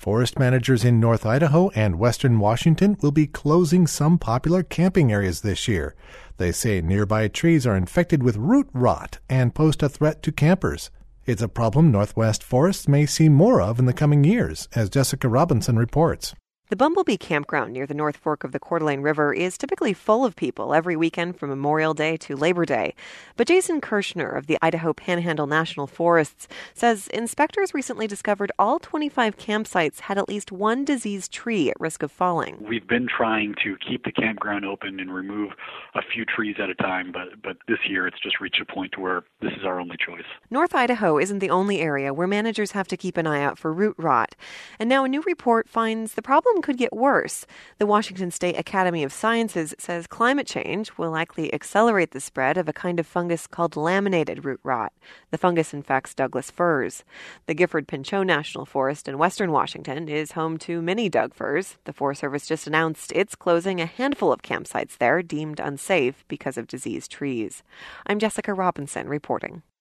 Forest managers in North Idaho and Western Washington will be closing some popular camping areas this year. They say nearby trees are infected with root rot and pose a threat to campers. It's a problem Northwest forests may see more of in the coming years, as Jessica Robinson reports. The Bumblebee Campground near the North Fork of the Coeur d'Alene River is typically full of people every weekend from Memorial Day to Labor Day. But Jason Kirschner of the Idaho Panhandle National Forests says inspectors recently discovered all 25 campsites had at least one diseased tree at risk of falling. We've been trying to keep the campground open and remove a few trees at a time, but this year it's just reached a point where this is our only choice. North Idaho isn't the only area where managers have to keep an eye out for root rot. And now a new report finds the problem could get worse. The Washington State Academy of Sciences says climate change will likely accelerate the spread of a kind of fungus called laminated root rot. The fungus infects Douglas firs. The Gifford-Pinchot National Forest in western Washington is home to many Doug firs. The Forest Service just announced it's closing a handful of campsites there deemed unsafe because of diseased trees. I'm Jessica Robinson reporting.